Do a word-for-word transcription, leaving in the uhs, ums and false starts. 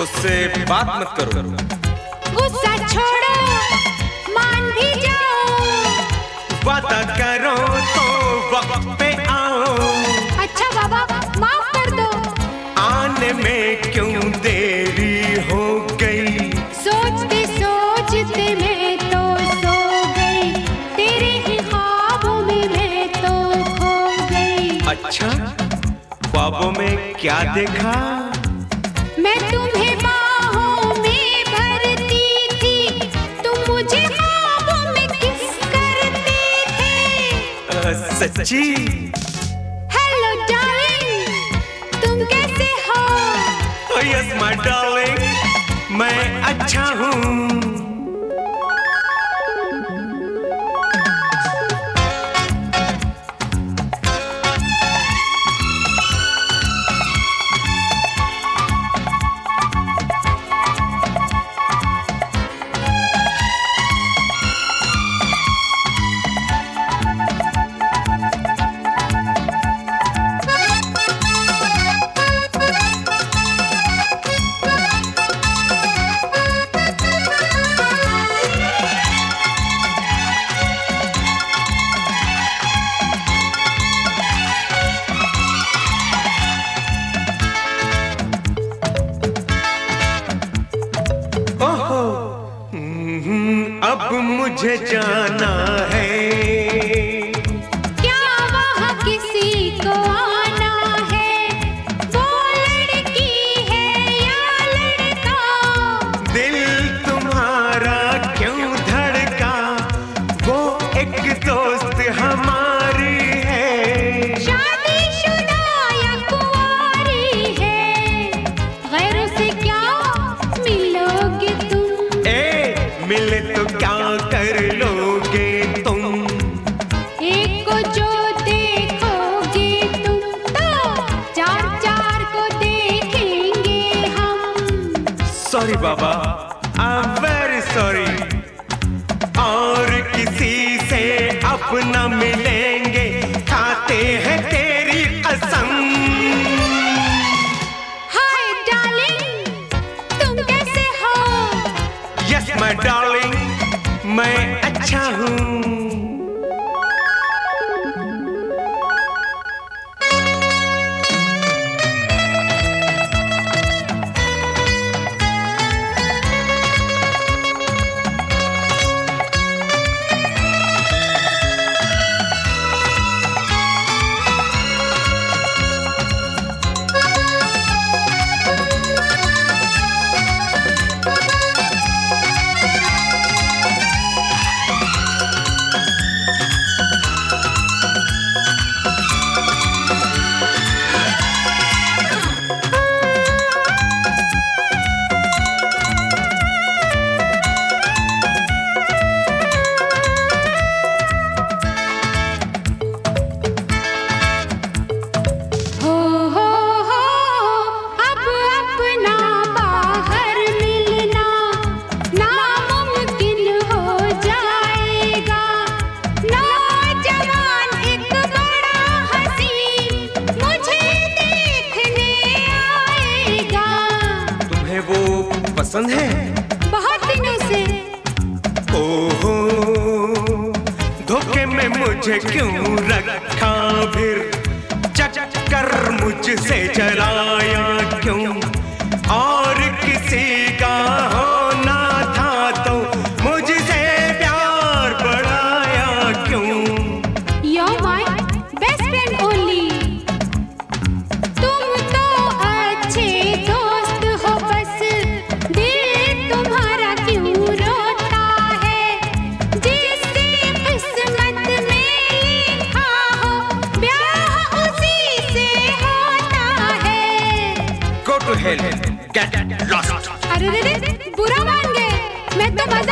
मुझसे बात मत करो। गुस्सा छोड़ो, मान भी जाओ। वादा करो तो वक्त पे आओ। अच्छा बाबा माफ कर दो। आने में क्यों देरी हो गई? सोचते सोचते मैं तो सो गई, तेरे ही ख्वाबों में मैं तो खो गई। अच्छा, ख्वाबों में क्या देखा? मैं तुम्हें बाहों में भरती थी, तुम मुझे ख्वाबों में किस करते थे। आ, सच्ची? हेलो डार्लिंग, तुम कैसे हो? Oh yes my darling, मैं अच्छा हूँ। अब मुझे जाना है। क्या वहाँ किसी को आना है? वो लड़की है या लड़का? दिल तुम्हारा क्यों धड़का? वो एक दोस्त हमारी है। शादीशुदा या कुंवारी है? गैरों से क्या मिलोगे तुम? ए, मिले तो क्या कर लोगे तुम? एक को जो देखोगे तुम तो चार चार को देखेंगे हम। सॉरी बाबा, आई एम वेरी सॉरी। और किसी से अपना मिलेंगे, खाते हैं तेरी कसम। हाय डार्लिंग, तुम कैसे हो? यस माय डार्लिंग, मैं अच्छा हूँ। हो हो हो अब अपना बाहर मिलना नामुमकिन हो जाएगा। नौजवान एक बड़ा हसीन मुझे देखने आएगा। तुम्हें वो पसंद है? बहुत दिनों से। ओहो, धोखे में मुझे क्यों रखा फिर? चक्कर मुझसे चलाया क्यों? और किसी का होना था तो मुझसे प्यार बढ़ाया क्यों? You're my best friend only. तुम तो अच्छे दोस्त हो, बस दिल तुम्हारा क्यों रोता है? जिसकी किस्मत में लिखा हो ब्याह उसी से होता है। Go to hell, get lost. अरे रे रे, बुरा मान गए, मैं तो मजाक